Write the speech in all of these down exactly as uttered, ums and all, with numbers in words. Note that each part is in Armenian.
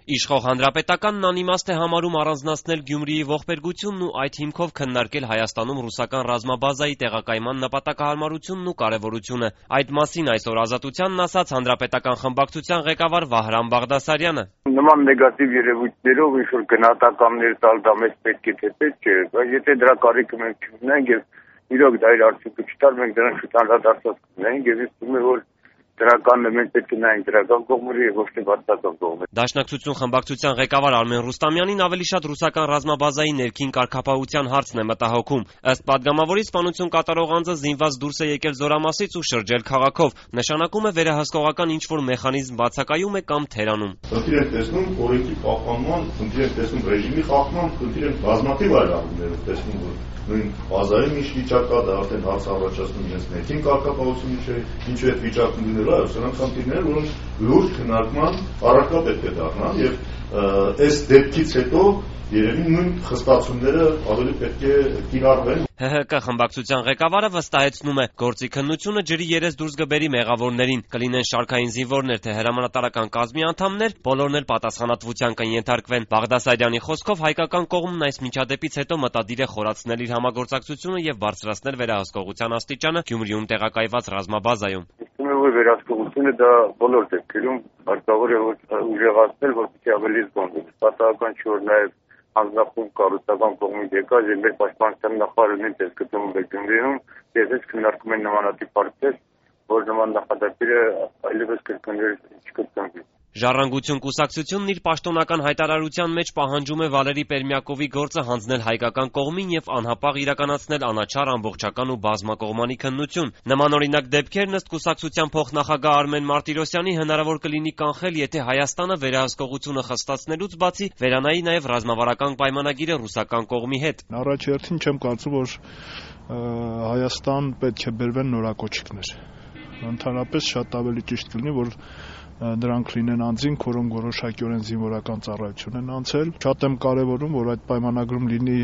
Իշխող հանրապետականն անիմաստ է համարում առանձնացնել Գյումրիի ողբերգությունն ու այդ հիմքով քննարկել Հայաստանում ռուսական ռազմաբազայի տեղակայման նպատակահարմարությունն ու կարևորությունը։ Այդ մասին այսօր Ազատությանն ասաց հանրապետական խմբակցության ղեկավար Վահրամ Բաղդասարյանը։ Նման նեգատիվ երևույթներով ինչ-որ գնահատականներ տալ դա մեզ պետք է թե պետք չէ, բայց եթե դրա կարիքը մենք չունենք եւ իրոք դա իր արդյունքը չտար, մենք դրան շուտ անդրադարձած կունենք եւ ես թվում է որ դրականն մենք պետք է նայենք դրական կողմերը եւ ոչ թե վատական կողմերը։ Դաշնակցություն խմբակցության ղեկավար Արմեն Ռուստամյանին ավելի շատ ռուսական ռազմաբազայի ներքին կարգապահության հարցն է մտահոգում։ Ըստ падգամավորի սպանություն կատարող անձը զինված դուրս է եկել Զորամասից ու շրջել քաղաքով։ Նշանակում է վերահսկողական ինչ-որ մեխանիզմ բացակայում է կամ թերանում։ Խնդիր են տեսնում օրենքի պահպանման, խնդիր են տեսնում ռեժիմի խախտման, խնդիր են բազմաթիվ այլ առումներով տեսնում որ նույն բազային ինչ վիճակ կա, դա արդեն հարց առաջացնում իրենց ներքին կարգապահությունը չէ, ինչու է այդ վիճակը լինելու, այո, սրանք խնդիրներ, որոնք լուրջ քննարկման առարկա պետք է դառնան եւ այս դեպքից հետո երևի նույն խստացումները ավելի պետք է կիրառվեն։ Հ Հ Կ խմբակցության ղեկավարը վստահեցնում է, գործի քննությունը ջրի երես դուրս կբերի մեղավորներին, կլինեն շարքային զինվորներ թե հրամանատարական կազմի անդամներ, բոլորն էլ պատասխանատվության կընթարկվեն։ Բաղդասարյանի խոսքով հայկական կողմն այս միջադեպից հետո մտադիր է խորացնել իր համագործակցությունը եւ բարձրացնել վերահսկողության աստիճանը Գյումրիում տեղակայված ռազմաբազայում։ Վերահսկողությունը դա բոլոր դեպքերում հարկավոր է ուժեղացնել, որպեսզի ավելի զգոնվի։ Պատահական չէ որ նաեւ անձնախումբ կառուցական կողմից եկած եւ մեր պաշտպանության նախարարը նույնպես գտնվում է Գյումրիում, եւ այս քննարկում են նմանատիպ հարցեր, որ նման նախադեպերը այլևս կրկնվել չկրկնվի։ Ժառանգություն կուսակցությունն իր պաշտոնական հայտարարության մեջ պահանջում է Վալերի Պերմյակովի գործը հանձնել հայկական կողմին եւ անհապաղ իրականացնել անաչառ ամբողջական ու բազմակողմանի քննություն։ Նմանօրինակ դեպքերն ըստ կուսակցության փոխնախագահ Արմեն Մարտիրոսյանի հնարավոր կլինի կանխել, եթե Հայաստանը վերահսկողությունը խստացնելուց բացի վերանայի նաեւ ռազմավարական պայմանագիրը ռուսական կողմի հետ։ Առաջերտին չեմ կարծում, որ Հայաստան պետք է բերվեն նորակոչիկներ։ Ընդհանրապես շատ ավելի ճիշտ կլինի, որ դրանք լինեն անձինք, որոնք որոշակիորեն զինվորական ծառայություն են անցել։ Շատ եմ կարևորում, որ այդ պայմանագրում լինի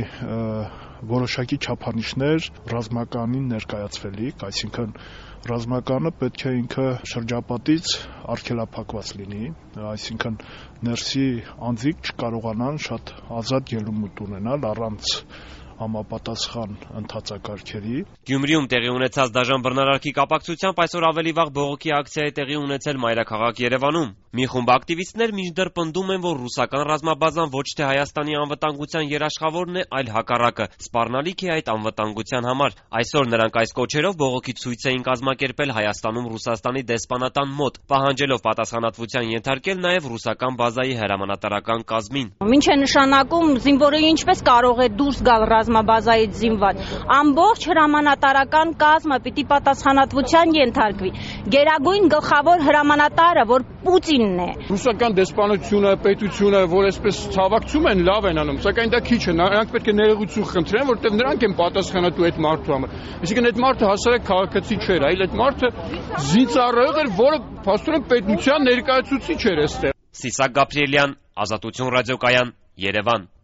որոշակի չափանիշներ ռազմականին ներկայացվելիք, այսինքն ռազմականը պետք է ինքը շրջապատից արգելափակված լինի, այսինքն ներսի անձիկ չկարողանան շատ ազատ ելումուտ ունենալ առանց համապատասխան ընթացակարգերի։ Գյումրիում տեղի ունեցած դաժան բռնարարքի կապակցությամբ այսօր ավելի վաղ բողոքի ակցիա է տեղի ունեցել մայրաքաղաք Երևանում։ Մի խումբ ակտիվիստներ մինչդեռ պնդում են, որ ռուսական ռազմաբազան ոչ թե Հայաստանի անվտանգության երաշխավորն է, այլ հակառակը, սպառնալիք է այդ անվտանգության համար։ Այսօր նրանք այս կոչերով բողոքի ցույց էին կազմակերպել Հայաստանում Ռուսաստանի դեսպանատան մոտ, պահանջելով պատասխանատվության ենթարկել նաև ռուսական բազայի հրամանատարական կազմին։ Ինչ է նշանակում զինվորը ինչպես կարող է դուրս գալ ռազմաբազայից զինված։ Ամբողջ հրամանատարական կազմը պիտի պատասխանատվության ենթարկվի։ Գերագույն գլխավոր հրամանատարը, որ Պուտինն է։ Ռուսական դեսպանությունը, պետությունը, որ այսպես ցավակցում են, լավ են անում, սակայն դա քիչ է։ Նրանք պետք է ներողություն խնդրեն, որտեղ նրանք են պատասխանատու այդ մարդու համար։ Այսինքն այդ մարդը հասարակ քաղաքացի չէր, այլ այդ մարդը զինծառայող էր, որը փաստորեն պետության ներկայացուցիչ էր այստեղ։ Սիսակ Գաբրիելյան, Ազատություն ռադիոկայան, Երևան։